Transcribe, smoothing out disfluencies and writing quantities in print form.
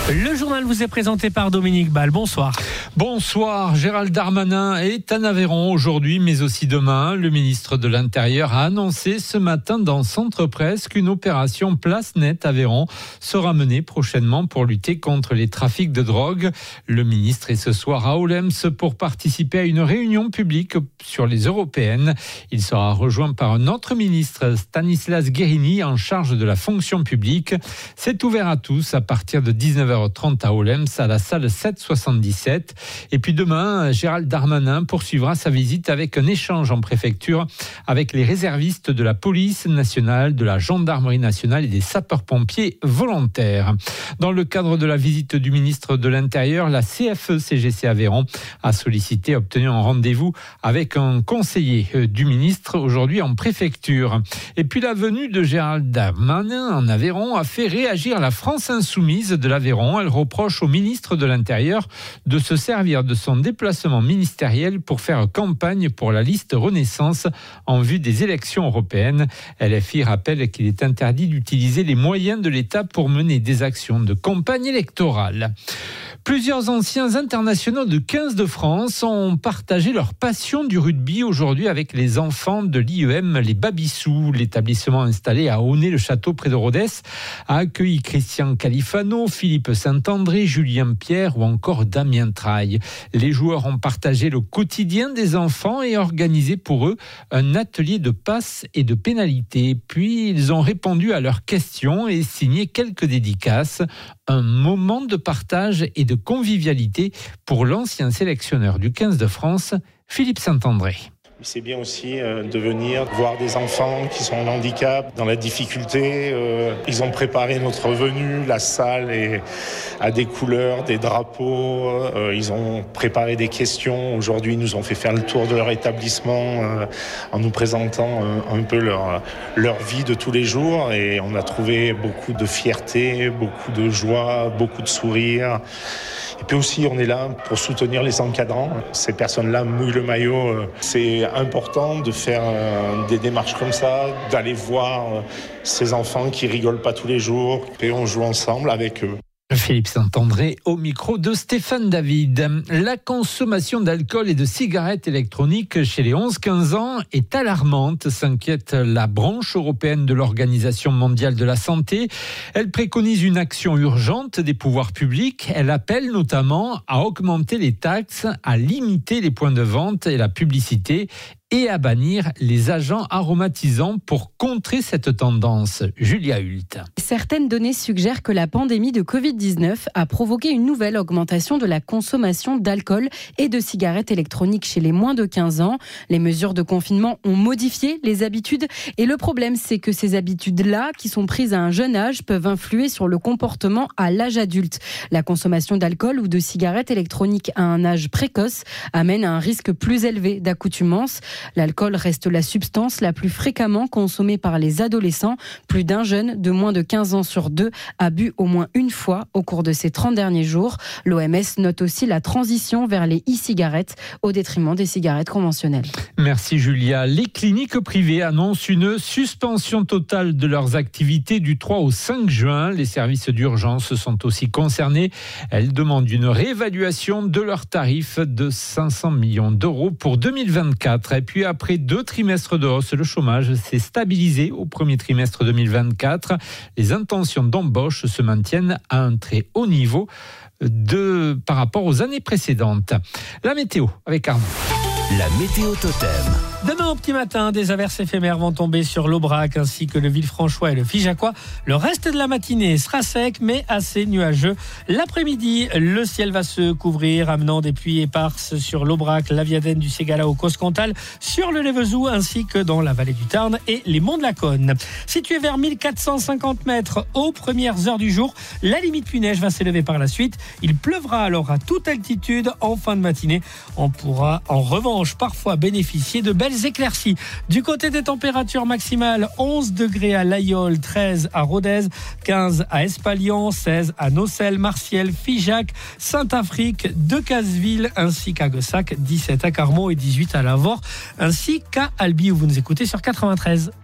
Le journal vous est présenté par Dominique Ball. Bonsoir. Bonsoir. Gérald Darmanin est en Aveyron aujourd'hui, mais aussi demain. Le ministre de l'Intérieur a annoncé ce matin dans Centre Presse qu'une opération Place Nette Aveyron sera menée prochainement pour lutter contre les trafics de drogue. Le ministre est ce soir à Oulems pour participer à une réunion publique sur les européennes. Il sera rejoint par un autre ministre, Stanislas Guerini, en charge de la fonction publique. C'est ouvert à tous à partir de 19h30 à Oulems, à la salle 777. Et puis demain, Gérald Darmanin poursuivra sa visite avec un échange en préfecture avec les réservistes de la police nationale, de la gendarmerie nationale et des sapeurs-pompiers volontaires. Dans le cadre de la visite du ministre de l'Intérieur, la CFE-CGC Aveyron a sollicité et obtenu un rendez-vous avec un conseiller du ministre aujourd'hui en préfecture. Et puis la venue de Gérald Darmanin en Aveyron a fait réagir la France insoumise de l'Aveyron. Elle reproche au ministre de l'Intérieur de se servir de son déplacement ministériel pour faire campagne pour la liste Renaissance en vue des élections européennes. LFI rappelle qu'il est interdit d'utiliser les moyens de l'État pour mener des actions de campagne électorale. Plusieurs anciens internationaux de 15 de France ont partagé leur passion du rugby aujourd'hui avec les enfants de l'IEM Les Babissous. L'établissement installé à Aunay-le-Château près de Rodez a accueilli Christian Califano, Philippe Saint-André, Julien Pierre ou encore Damien Traille. Les joueurs ont partagé le quotidien des enfants et organisé pour eux un atelier de passes et de pénalités. Puis ils ont répondu à leurs questions et signé quelques dédicaces. Un moment de partage et de convivialité pour l'ancien sélectionneur du 15 de France, Philippe Saint-André. C'est bien aussi de venir voir des enfants qui sont en handicap, dans la difficulté. Ils ont préparé notre venue, la salle a des couleurs, des drapeaux. Ils ont préparé des questions. Aujourd'hui, ils nous ont fait faire le tour de leur établissement en nous présentant un peu leur vie de tous les jours. Et on a trouvé beaucoup de fierté, beaucoup de joie, beaucoup de sourires. Et puis aussi, on est là pour soutenir les encadrants. Ces personnes-là mouillent le maillot. C'est important de faire des démarches comme ça, d'aller voir ces enfants qui rigolent pas tous les jours. Et on joue ensemble avec eux. Philippe Saint-André au micro de Stéphane David. La consommation d'alcool et de cigarettes électroniques chez les 11-15 ans est alarmante, s'inquiète la branche européenne de l'Organisation mondiale de la santé. Elle préconise une action urgente des pouvoirs publics. Elle appelle notamment à augmenter les taxes, à limiter les points de vente et la publicité et à bannir les agents aromatisants pour contrer cette tendance. Julia Hult. Certaines données suggèrent que la pandémie de Covid-19 a provoqué une nouvelle augmentation de la consommation d'alcool et de cigarettes électroniques chez les moins de 15 ans. Les mesures de confinement ont modifié les habitudes et le problème, c'est que ces habitudes-là, qui sont prises à un jeune âge, peuvent influer sur le comportement à l'âge adulte. La consommation d'alcool ou de cigarettes électroniques à un âge précoce amène à un risque plus élevé d'accoutumance. L'alcool reste la substance la plus fréquemment consommée par les adolescents. Plus d'un jeune de moins de 15 ans sur 2 a bu au moins une fois au cours de ces 30 derniers jours. L'OMS note aussi la transition vers les e-cigarettes au détriment des cigarettes conventionnelles. Merci Julia. Les cliniques privées annoncent une suspension totale de leurs activités du 3 au 5 juin. Les services d'urgence sont aussi concernés. Elles demandent une réévaluation de leurs tarifs de 500 millions d'euros pour 2024. Et puis après 2 trimestres de hausse, le chômage s'est stabilisé au premier trimestre 2024. Les intentions d'embauche se maintiennent à un très haut niveau par rapport aux années précédentes. La météo avec Arnaud. La météo totem. Demain au petit matin, des averses éphémères vont tomber sur l'Aubrac ainsi que le Villefranchois et le Figeacois. Le reste de la matinée sera sec mais assez nuageux. L'après-midi, le ciel va se couvrir, amenant des pluies éparses sur l'Aubrac, la Viadaine, du Ségala au Coscantal, sur le Lévezou ainsi que dans la vallée du Tarn et les monts de la Cône. Situé vers 1450 mètres aux premières heures du jour, la limite pluie-neige va s'élever par la suite. Il pleuvra alors à toute altitude en fin de matinée. On pourra en revanche parfois bénéficier de belles éclaircies. Du côté des températures maximales, 11 degrés à Laïol, 13 à Rodez, 15 à Espalion, 16 à Nocelles, Marciel, Figeac, Saint-Afrique, Decazeville ainsi qu'à Gessac, 17 à Carmaux et 18 à Lavore ainsi qu'à Albi où vous nous écoutez sur 93.